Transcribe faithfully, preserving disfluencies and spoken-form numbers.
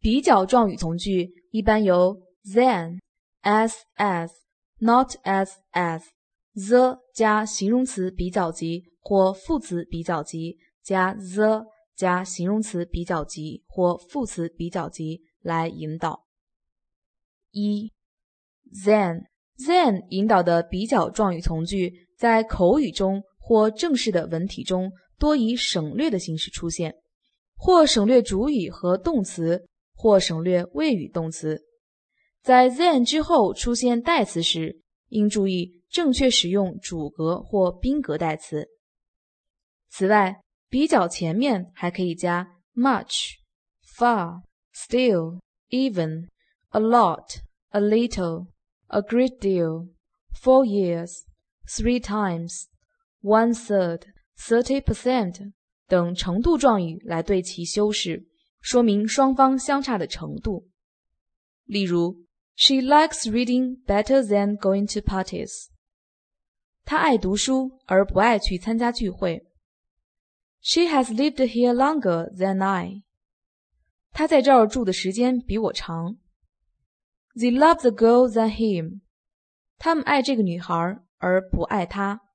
比较状语从句一般由 than, as as, not as as, the 加形容词比较级或副词比较级加 the 加形容词比较级或副词比较级来引导。一 than than 引导的比较状语从句在口语中或正式的文体中多以省略的形式出现，或省略主语和动词，或省略谓语动词。在 than 之后出现代词时，应注意正确使用主格或宾格代词。此外，比较前面还可以加 much, far, still, even, a lot, a little, a great deal, four years, three times, one third, thirty percent 等程度状语来对其修饰，说明双方相差的程度。例如 She likes reading better than going to parties. 她爱读书而不爱去参加聚会。She has lived here longer than I. 她在这儿住的时间比我长。They love the girl than him. 他们爱这个女孩而不爱她。